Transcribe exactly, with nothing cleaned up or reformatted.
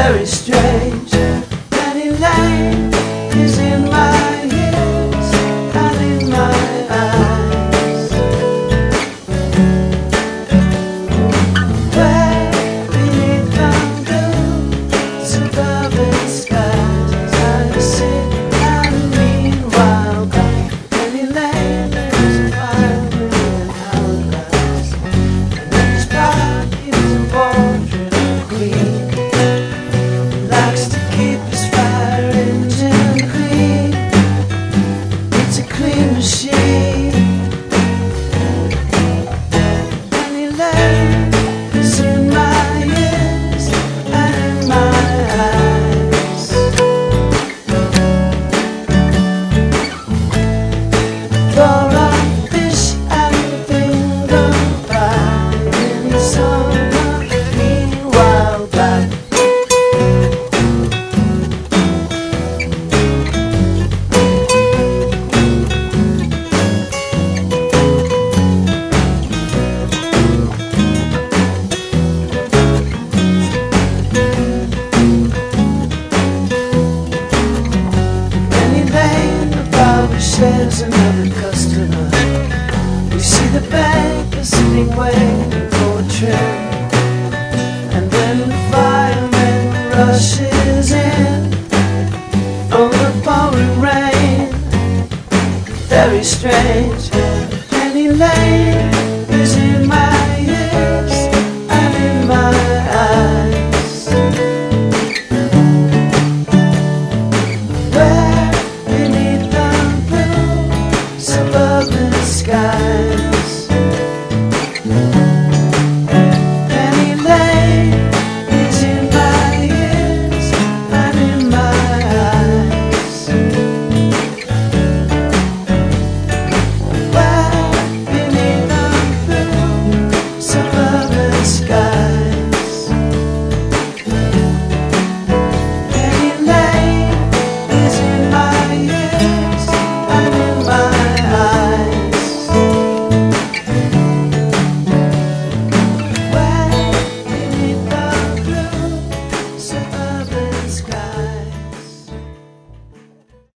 very strange. Penny Lane is in my ears and in my eyes. Where beneath the blue suburban skies I sit and meanwhile by Penny Lane there's a fire in hourglass, and in his pocket is a portrait of a queen. Likes to keep his fire engine clean. It's a clean machine. Penny Lane is in my ears and in my eyes. For a fish and finger pie in the summer, meanwhile back. Shares another customer. We see the banker sitting waiting for a train, and then the fireman rushes in from the pouring rain. Very strange.